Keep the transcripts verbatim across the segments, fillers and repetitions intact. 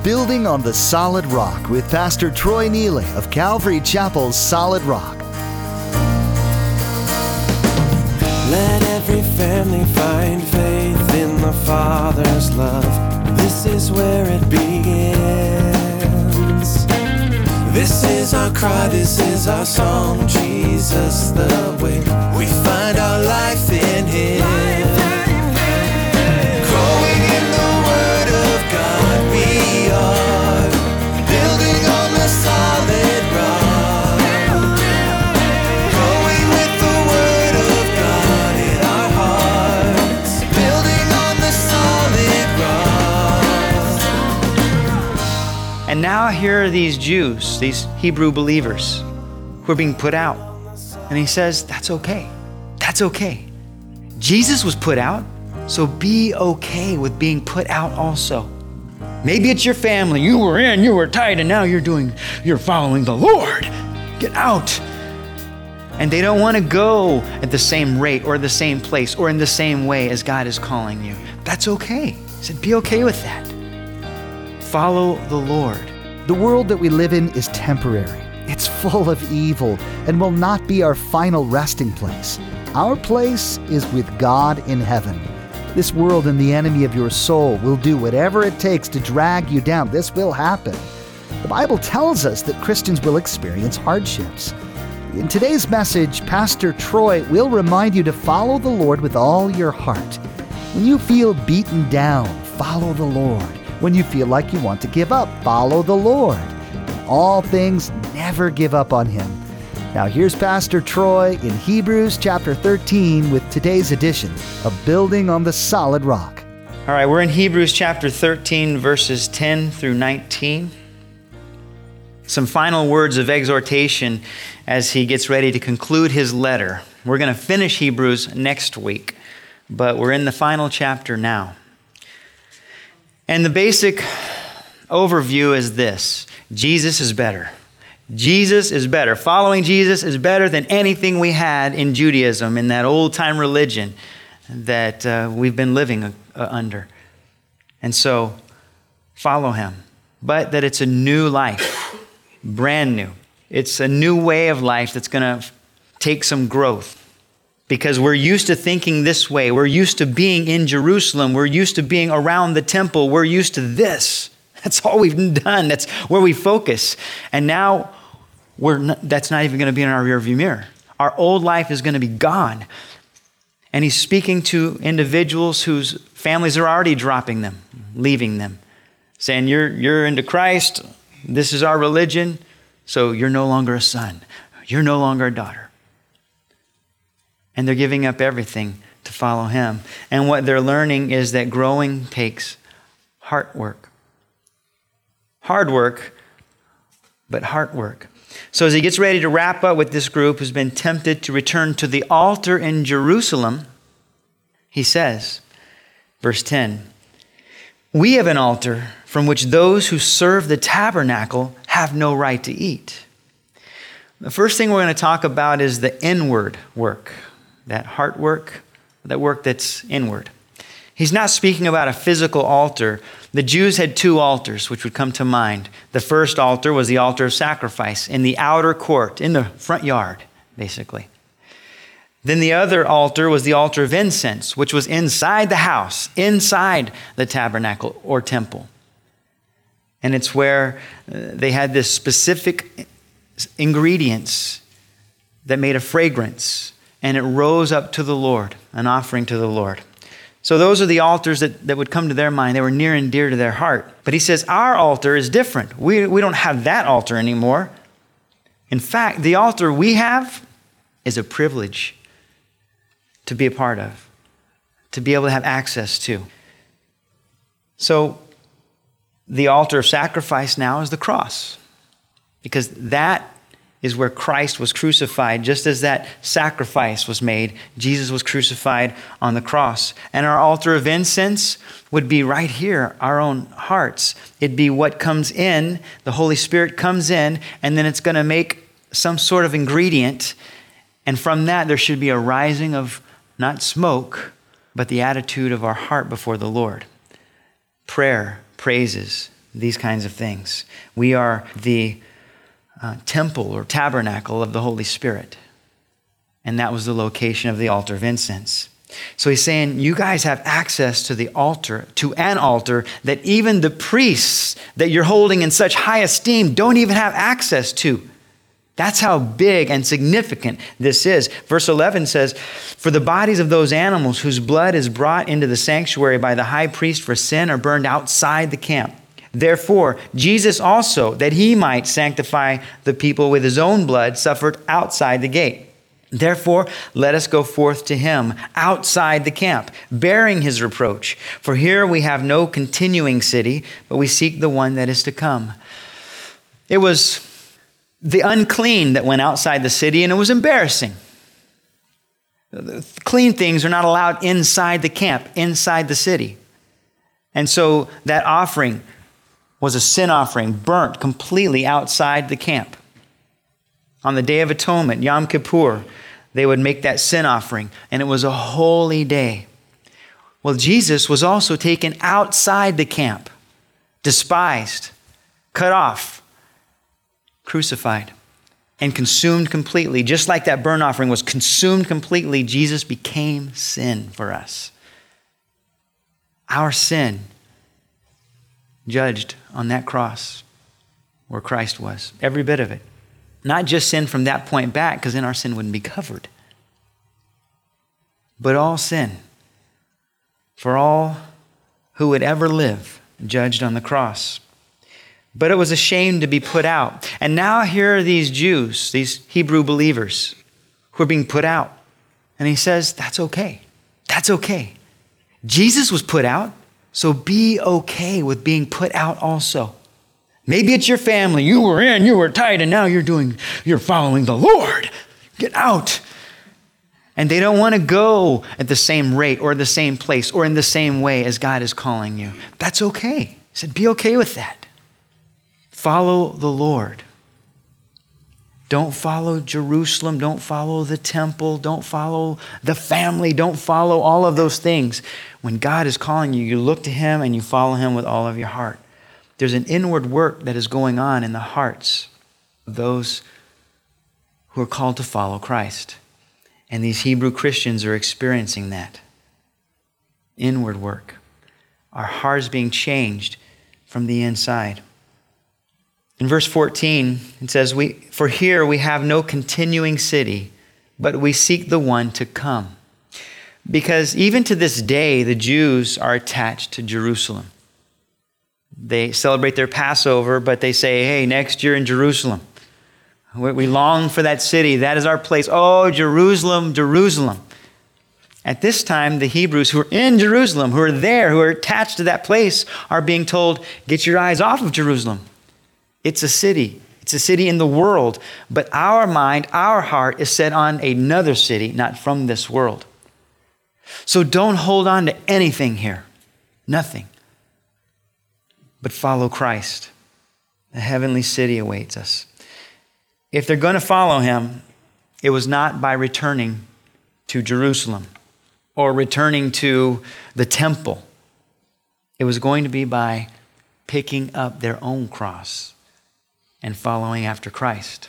Building on the Solid Rock with Pastor Troy Neely of Calvary Chapel's Solid Rock. Let every family find faith in the Father's love. This is where it begins. This is our cry, this is our song. Jesus the way. We find our life in Him. Growing in the Word of God, we are building on the solid rock. Growing with the Word of God in our hearts, building on the solid rock. And now here are these Jews, these Hebrew believers, who are being put out. And he says, that's okay. That's okay. Jesus was put out, so be okay with being put out also. Maybe it's your family. You were in, you were tight, and now you're doing, you're following the Lord. Get out. And they don't want to go at the same rate or the same place or in the same way as God is calling you. That's okay. He said, be okay with that. Follow the Lord. The world that we live in is temporary. It's full of evil and will not be our final resting place. Our place is with God in heaven. This world and the enemy of your soul will do whatever it takes to drag you down. This will happen. The Bible tells us that Christians will experience hardships. In today's message, Pastor Troy will remind you to follow the Lord with all your heart. When you feel beaten down, follow the Lord. When you feel like you want to give up, follow the Lord. In all things, never give up on Him. Now here's Pastor Troy in Hebrews chapter thirteen with today's edition of Building on the Solid Rock. All right, we're in Hebrews chapter thirteen, verses ten through nineteen. Some final words of exhortation as he gets ready to conclude his letter. We're going to finish Hebrews next week, but we're in the final chapter now. And the basic overview is this: Jesus is better. Jesus is better. Following Jesus is better than anything we had in Judaism, in that old-time religion that uh, we've been living uh, under. And so, follow Him. But that it's a new life, brand new. It's a new way of life that's going to take some growth. Because we're used to thinking this way. We're used to being in Jerusalem. We're used to being around the temple. We're used to this. That's all we've done. That's where we focus. And now we're not, that's not even going to be in our rearview mirror. Our old life is going to be gone. And he's speaking to individuals whose families are already dropping them, leaving them, saying, you're, you're into Christ. This is our religion. So you're no longer a son. You're no longer a daughter. And they're giving up everything to follow Him. And what they're learning is that growing takes heart work. Hard work, but heart work. So as he gets ready to wrap up with this group who's been tempted to return to the altar in Jerusalem, he says, verse ten, we have an altar from which those who serve the tabernacle have no right to eat. The first thing we're going to talk about is the inward work, that heart work, that work that's inward. He's not speaking about a physical altar. The Jews had two altars which would come to mind. The first altar was the altar of sacrifice in the outer court, in the front yard, basically. Then the other altar was the altar of incense, which was inside the house, inside the tabernacle or temple. And it's where they had this specific ingredients that made a fragrance, and it rose up to the Lord, an offering to the Lord. So those are the altars that, that would come to their mind. They were near and dear to their heart. But he says, our altar is different. We, we don't have that altar anymore. In fact, the altar we have is a privilege to be a part of, to be able to have access to. So the altar of sacrifice now is the cross, because that is where Christ was crucified. Just as that sacrifice was made, Jesus was crucified on the cross. And our altar of incense would be right here, our own hearts. It'd be what comes in, the Holy Spirit comes in, and then it's going to make some sort of ingredient. And from that, there should be a rising of not smoke, but the attitude of our heart before the Lord. Prayer, praises, these kinds of things. We are the uh, temple or tabernacle of the Holy Spirit. And that was the location of the altar of incense. So he's saying, you guys have access to the altar, to an altar that even the priests that you're holding in such high esteem don't even have access to. That's how big and significant this is. Verse eleven says, for the bodies of those animals whose blood is brought into the sanctuary by the high priest for sin are burned outside the camp. Therefore, Jesus also, that he might sanctify the people with his own blood, suffered outside the gate. Therefore, let us go forth to him outside the camp, bearing his reproach. For here we have no continuing city, but we seek the one that is to come. It was the unclean that went outside the city, and it was embarrassing. The clean things are not allowed inside the camp, inside the city. And so that offering was a sin offering, burnt completely outside the camp. On the Day of Atonement, Yom Kippur, they would make that sin offering, and it was a holy day. Well, Jesus was also taken outside the camp, despised, cut off, crucified, and consumed completely. Just like that burnt offering was consumed completely, Jesus became sin for us. Our sin judged on that cross where Christ was, every bit of it. Not just sin from that point back, because then our sin wouldn't be covered, but all sin for all who would ever live, judged on the cross. But it was a shame to be put out. And now here are these Jews, these Hebrew believers, who are being put out. And he says, that's okay. That's okay. Jesus was put out, so be okay with being put out also. Maybe it's your family. You were in, you were tight, and now you're doing, you're following the Lord. Get out. And they don't want to go at the same rate or the same place or in the same way as God is calling you. That's okay. He said, be okay with that. Follow the Lord. Don't follow Jerusalem. Don't follow the temple. Don't follow the family. Don't follow all of those things. When God is calling you, you look to him and you follow him with all of your heart. There's an inward work that is going on in the hearts of those who are called to follow Christ. And these Hebrew Christians are experiencing that. Inward work. Our hearts being changed from the inside. In verse fourteen, it says, "We for here we have no continuing city, but we seek the one to come." Because even to this day, the Jews are attached to Jerusalem. They celebrate their Passover, but they say, hey, next year in Jerusalem. We long for that city. That is our place. Oh, Jerusalem, Jerusalem. At this time, the Hebrews who are in Jerusalem, who are there, who are attached to that place, are being told, get your eyes off of Jerusalem. It's a city. It's a city in the world. But our mind, our heart is set on another city, not from this world. So don't hold on to anything here. Nothing. But follow Christ. The heavenly city awaits us. If they're going to follow him, it was not by returning to Jerusalem or returning to the temple. It was going to be by picking up their own cross and following after Christ.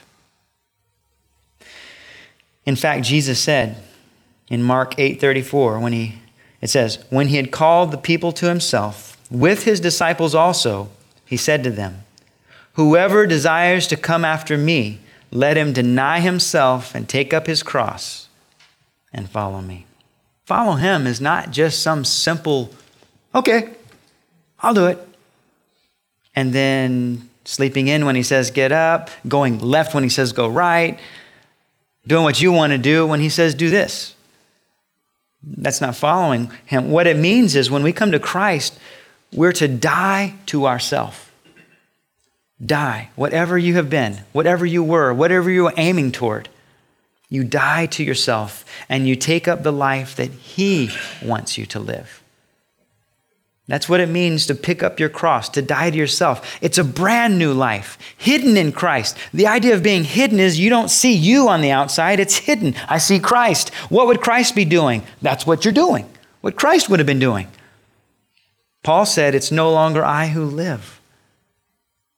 In fact, Jesus said in Mark eight thirty-four, when he, it says, when he had called the people to himself, with his disciples also, he said to them, whoever desires to come after me, let him deny himself and take up his cross and follow me. Follow him is not just some simple, okay, I'll do it. And then sleeping in when he says get up, going left when he says go right, doing what you want to do when he says do this. That's not following him. What it means is when we come to Christ, we're to die to ourselves. Die. Whatever you have been, whatever you were, whatever you were aiming toward, you die to yourself and you take up the life that he wants you to live. That's what it means to pick up your cross, to die to yourself. It's a brand new life, hidden in Christ. The idea of being hidden is you don't see you on the outside, it's hidden. I see Christ. What would Christ be doing? That's what you're doing, what Christ would have been doing. Paul said, it's no longer I who live,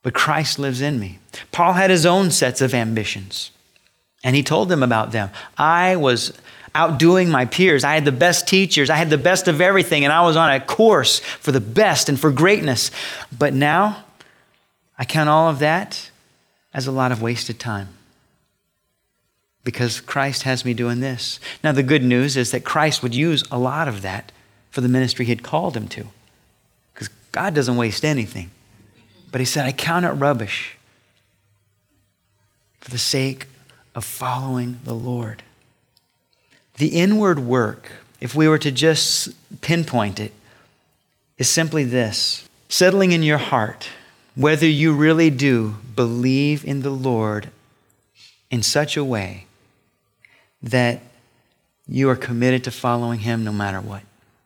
but Christ lives in me. Paul had his own sets of ambitions, and he told them about them. I was outdoing my peers. I had the best teachers. I had the best of everything, and I was on a course for the best and for greatness. But now, I count all of that as a lot of wasted time, because Christ has me doing this. Now, the good news is that Christ would use a lot of that for the ministry he had called him to, because God doesn't waste anything. But he said, I count it rubbish for the sake of following the Lord. The inward work, if we were to just pinpoint it, is simply this: settling in your heart whether you really do believe in the Lord in such a way that you are committed to following him no matter what.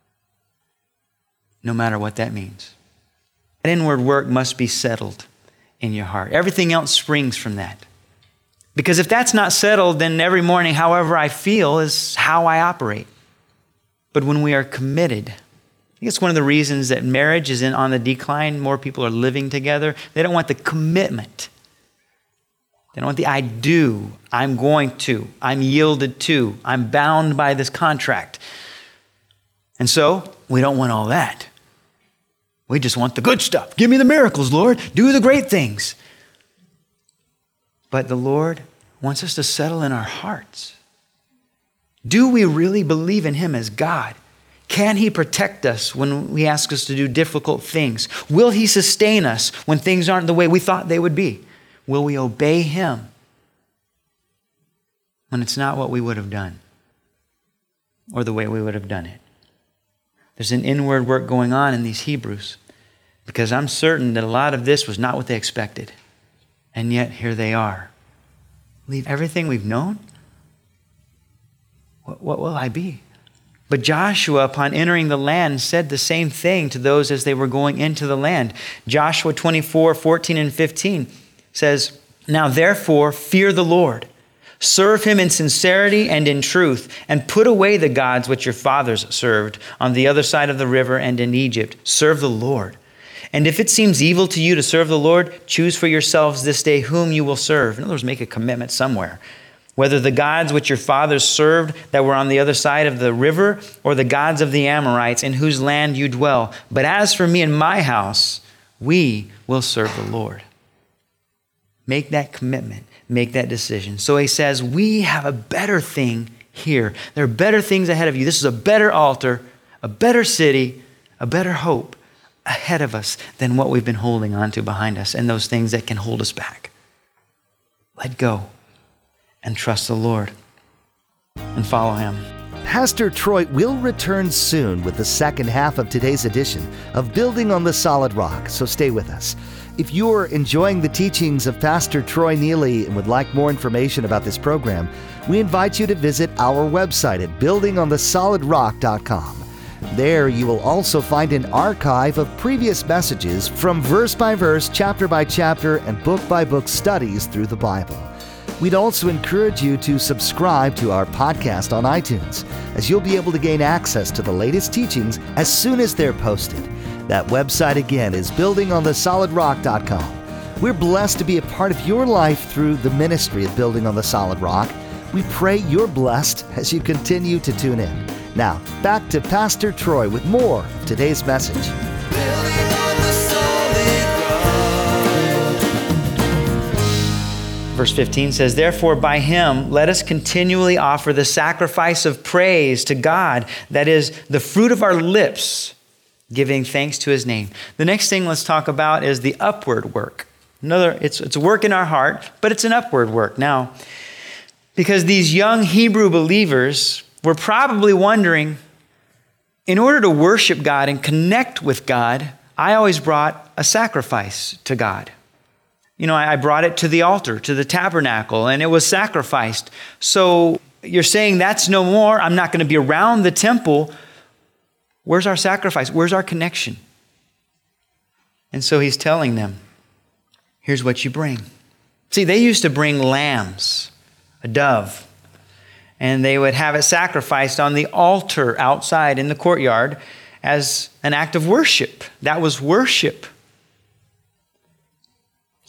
No matter what that means. That inward work must be settled in your heart. Everything else springs from that. Because if that's not settled, then every morning, however I feel is how I operate. But when we are committed, I think it's one of the reasons that marriage is in, on the decline. More people are living together. They don't want the commitment. They don't want the I do, I'm going to, I'm yielded to, I'm bound by this contract. And so we don't want all that. We just want the good stuff. Give me the miracles, Lord. Do the great things. But the Lord wants us to settle in our hearts. Do we really believe in him as God? Can he protect us when he asks us to do difficult things? Will he sustain us when things aren't the way we thought they would be? Will we obey him when it's not what we would have done or the way we would have done it? There's an inward work going on in these Hebrews, because I'm certain that a lot of this was not what they expected. And yet here they are. Leave everything we've known? What, what will I be? But Joshua, upon entering the land, said the same thing to those as they were going into the land. Joshua twenty-four, fourteen and fifteen says, Now therefore fear the Lord. Serve him in sincerity and in truth, and put away the gods which your fathers served on the other side of the river and in Egypt. Serve the Lord. And if it seems evil to you to serve the Lord, choose for yourselves this day whom you will serve. In other words, make a commitment somewhere. Whether the gods which your fathers served that were on the other side of the river, or the gods of the Amorites in whose land you dwell. But as for me and my house, we will serve the Lord. Make that commitment. Make that decision. So he says, we have a better thing here. There are better things ahead of you. This is a better altar, a better city, a better hope ahead of us than what we've been holding on to behind us and those things that can hold us back. Let go and trust the Lord and follow him. Pastor Troy will return soon with the second half of today's edition of Building on the Solid Rock, so stay with us. If you're enjoying the teachings of Pastor Troy Neely and would like more information about this program, we invite you to visit our website at building on the solid rock dot com. There you will also find an archive of previous messages from verse by verse, chapter by chapter, and book by book studies through the Bible. We'd also encourage you to subscribe to our podcast on iTunes, as you'll be able to gain access to the latest teachings as soon as they're posted. That website again is building on the solid rock dot com. We're blessed to be a part of your life through the ministry of Building on the Solid Rock. We pray you're blessed as you continue to tune in. Now, back to Pastor Troy with more of today's message. Building on the solid rock. Verse fifteen says, Therefore by him let us continually offer the sacrifice of praise to God, that is the fruit of our lips, giving thanks to his name. The next thing let's talk about is the upward work. Another, it's, it's a work in our heart, but it's an upward work. Now, because these young Hebrew believers were probably wondering, in order to worship God and connect with God, I always brought a sacrifice to God. You know, I brought it to the altar, to the tabernacle, and it was sacrificed. So you're saying that's no more. I'm not going to be around the temple. Where's our sacrifice? Where's our connection? And so he's telling them, here's what you bring. See, they used to bring lambs, a dove, and they would have it sacrificed on the altar outside in the courtyard as an act of worship. That was worship.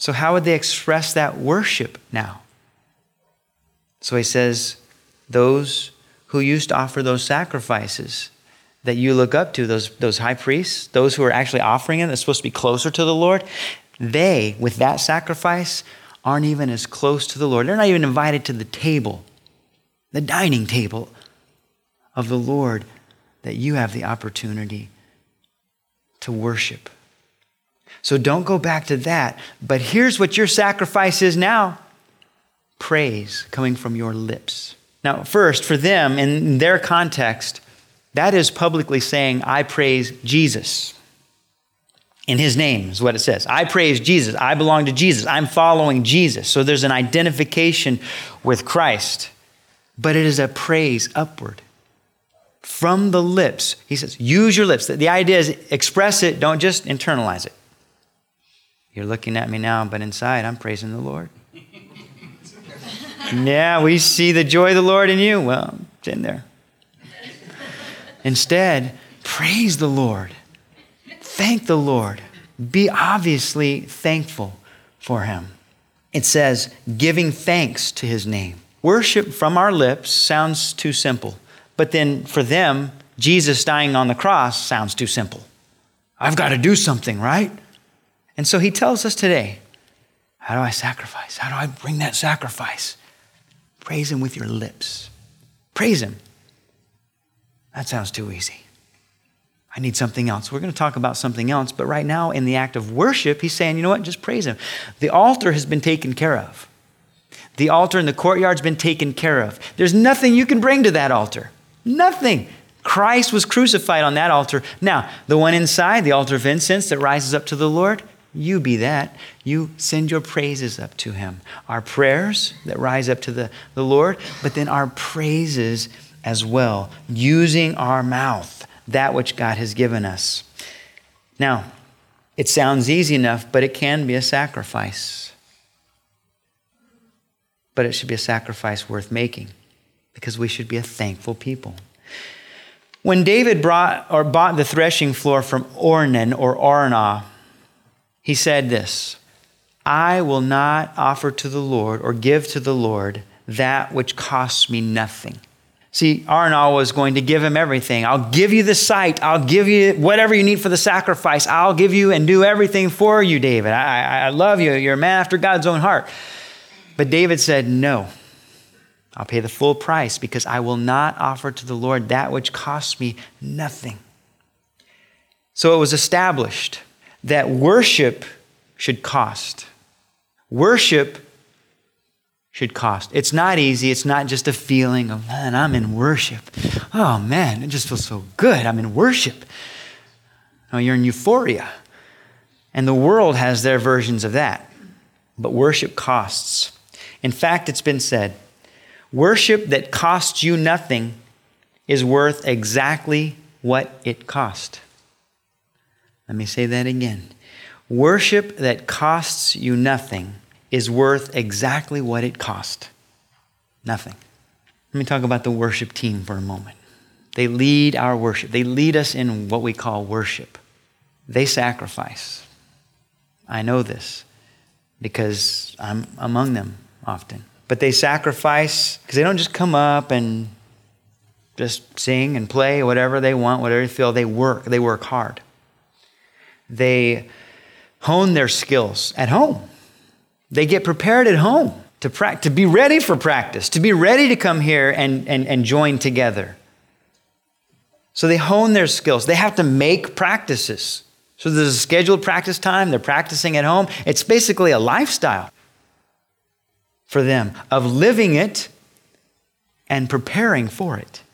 So how would they express that worship now? So he says, those who used to offer those sacrifices that you look up to, those, those high priests, those who are actually offering it, that's supposed to be closer to the Lord, they, with that sacrifice, aren't even as close to the Lord. They're not even invited to the table, the dining table of the Lord that you have the opportunity to worship. So don't go back to that. But here's what your sacrifice is now. Praise coming from your lips. Now, first, for them, in their context, that is publicly saying, I praise Jesus. In his name is what it says. I praise Jesus. I belong to Jesus. I'm following Jesus. So there's an identification with Christ. But it is a praise upward. From the lips. He says, use your lips. The idea is express it. Don't just internalize it. You're looking at me now, but inside I'm praising the Lord. Yeah, we see the joy of the Lord in you. Well, it's in there. Instead, praise the Lord. Thank the Lord. Be obviously thankful for him. It says, giving thanks to his name. Worship from our lips sounds too simple. But then for them, Jesus dying on the cross sounds too simple. I've got to do something, right? And so he tells us today, how do I sacrifice? How do I bring that sacrifice? Praise him with your lips. Praise him. That sounds too easy. I need something else. We're going to talk about something else, but right now in the act of worship, he's saying, you know what? Just praise him. The altar has been taken care of. The altar in the courtyard's been taken care of. There's nothing you can bring to that altar. Nothing. Christ was crucified on that altar. Now, the one inside, the altar of incense that rises up to the Lord, you be that. You send your praises up to him. Our prayers that rise up to the, the Lord, but then our praises as well, using our mouth, that which God has given us. Now, it sounds easy enough, but it can be a sacrifice. But it should be a sacrifice worth making, because we should be a thankful people. When David brought or bought the threshing floor from Ornan or Ornah, he said this, I will not offer to the Lord or give to the Lord that which costs me nothing. See, Ornah was going to give him everything. I'll give you the site. I'll give you whatever you need for the sacrifice. I'll give you and do everything for you, David. I, I love you. You're a man after God's own heart. But David said, no, I'll pay the full price because I will not offer to the Lord that which costs me nothing. So it was established that worship should cost. Worship should cost. It's not easy. It's not just a feeling of, man, I'm in worship. Oh, man, it just feels so good. I'm in worship. No, you're in euphoria. And the world has their versions of that. But worship costs. In fact, it's been said, worship that costs you nothing is worth exactly what it cost. Let me say that again. Worship that costs you nothing is worth exactly what it cost. Nothing. Let me talk about the worship team for a moment. They lead our worship. They lead us in what we call worship. They sacrifice. I know this because I'm among them often. But they sacrifice because they don't just come up and just sing and play whatever they want, whatever they feel. They work. They work hard. They hone their skills at home. They get prepared at home to pra- to be ready for practice, to be ready to come here and, and, and join together. So they hone their skills. They have to make practices. So there's a scheduled practice time. They're practicing at home. It's basically a lifestyle for them of living it and preparing for it.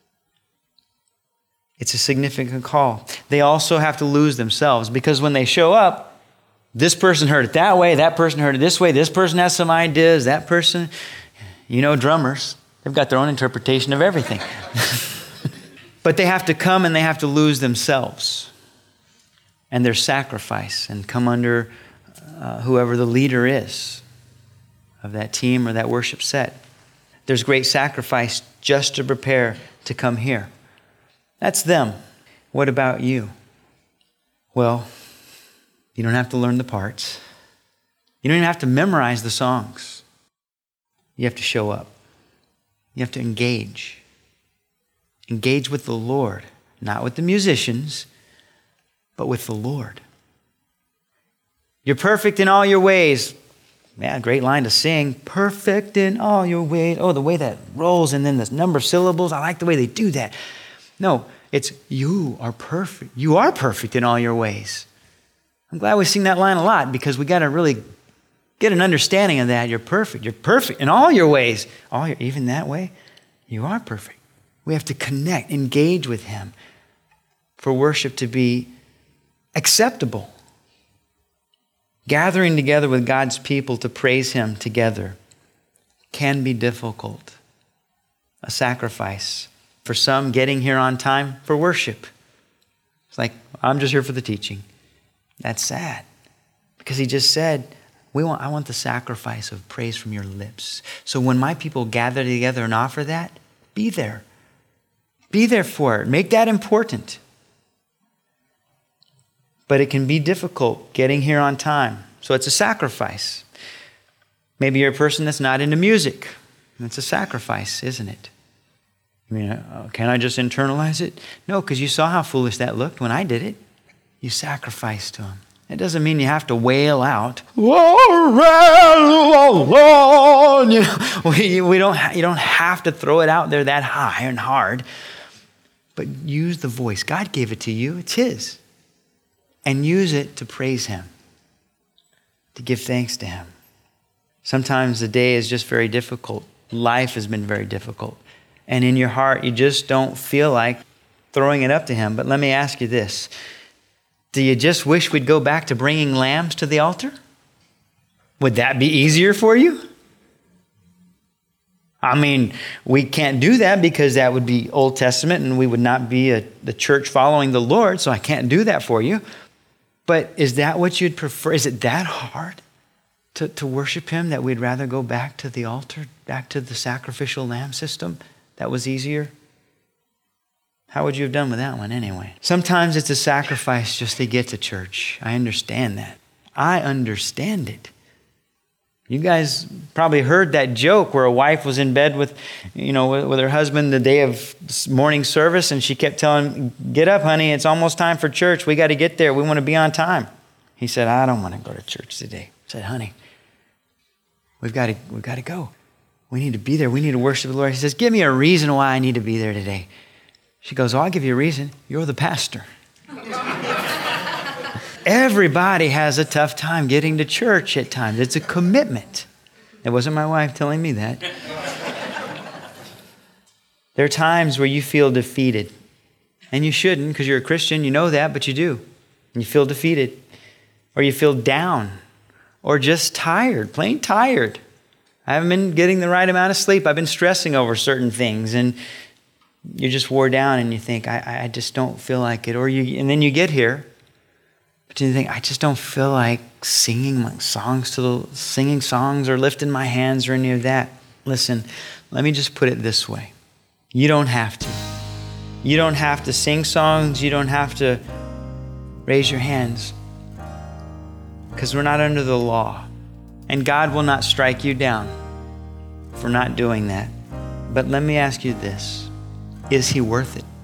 It's a significant call. They also have to lose themselves because when they show up, this person heard it that way, that person heard it this way, this person has some ideas, that person, you know, drummers, they've got their own interpretation of everything. But they have to come and they have to lose themselves and their sacrifice and come under uh, whoever the leader is of that team or that worship set. There's great sacrifice just to prepare to come here. That's them. What about you? Well, you don't have to learn the parts. You don't even have to memorize the songs. You have to show up. You have to engage. Engage with the Lord, not with the musicians, but with the Lord. You're perfect in all your ways. Yeah, great line to sing. Perfect in all your ways. Oh, the way that rolls and then the number of syllables. I like the way they do that. No, it's you are perfect. You are perfect in all your ways. I'm glad we sing that line a lot because we got to really get an understanding of that. You're perfect. You're perfect in all your ways. All your, even that way, you are perfect. We have to connect, engage with him for worship to be acceptable. Gathering together with God's people to praise him together can be difficult. A sacrifice. For some, getting here on time for worship. It's like, I'm just here for the teaching. That's sad. Because he just said, we want, I want the sacrifice of praise from your lips. So when my people gather together and offer that, be there. Be there for it. Make that important. But it can be difficult getting here on time. So it's a sacrifice. Maybe you're a person that's not into music. It's a sacrifice, isn't it? I mean, uh, can I just internalize it? No, because you saw how foolish that looked when I did it. You sacrificed to him. It doesn't mean you have to wail out. You know, we, we don't ha- you don't have to throw it out there that high and hard. But use the voice. God gave it to you. It's his. And use it to praise him, to give thanks to him. Sometimes the day is just very difficult. Life has been very difficult. And in your heart, you just don't feel like throwing it up to him. But let me ask you this. Do you just wish we'd go back to bringing lambs to the altar? Would that be easier for you? I mean, we can't do that because that would be Old Testament and we would not be a, the church following the Lord, so I can't do that for you. But is that what you'd prefer? Is it that hard to, to worship him that we'd rather go back to the altar, back to the sacrificial lamb system? That was easier? How would you have done with that one anyway? Sometimes it's a sacrifice just to get to church. I understand that. I understand it. You guys probably heard that joke where a wife was in bed with, you know, with, with her husband the day of morning service, and she kept telling him, "Get up, honey, it's almost time for church. We got to get there. We want to be on time." He said, "I don't want to go to church today." I said, "Honey, we've got to, we've got to go. We need to be there. We need to worship the Lord." He says, "Give me a reason why I need to be there today." She goes, "Oh, I'll give you a reason. You're the pastor." Everybody has a tough time getting to church at times. It's a commitment. It wasn't my wife telling me that. There are times where you feel defeated. And you shouldn't, because you're a Christian. You know that, but you do. And you feel defeated. Or you feel down. Or just tired, plain tired. I haven't been getting the right amount of sleep. I've been stressing over certain things. And you're just wore down and you think, I, I just don't feel like it. Or you, and then you get here. But you think, I just don't feel like singing like songs to the singing songs or lifting my hands or any of that. Listen, let me just put it this way. You don't have to. You don't have to sing songs. You don't have to raise your hands. Because we're not under the law. And God will not strike you down for not doing that. But let me ask you this. Is he worth it?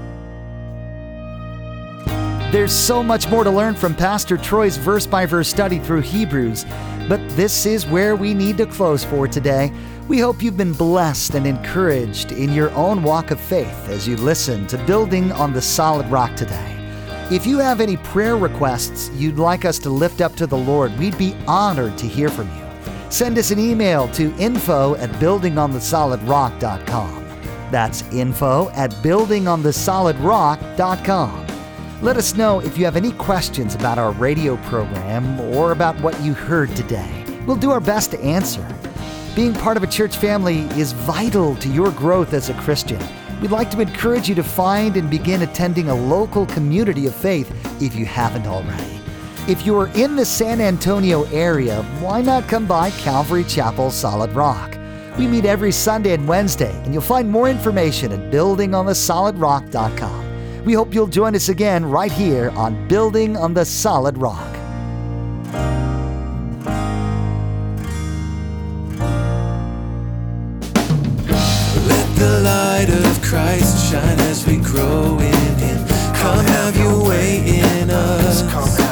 There's so much more to learn from Pastor Troy's verse-by-verse study through Hebrews, but this is where we need to close for today. We hope you've been blessed and encouraged in your own walk of faith as you listen to Building on the Solid Rock today. If you have any prayer requests you'd like us to lift up to the Lord, we'd be honored to hear from you. Send us an email to info at building on the solid rock dot com. That's info at building on the solid rock dot com. Let us know if you have any questions about our radio program or about what you heard today. We'll do our best to answer. Being part of a church family is vital to your growth as a Christian. We'd like to encourage you to find and begin attending a local community of faith if you haven't already. If you're in the San Antonio area, why not come by Calvary Chapel Solid Rock? We meet every Sunday and Wednesday, and you'll find more information at building on the solid rock dot com. We hope you'll join us again right here on Building on the Solid Rock. Christ shine as we grow in Him. Come have your way in us.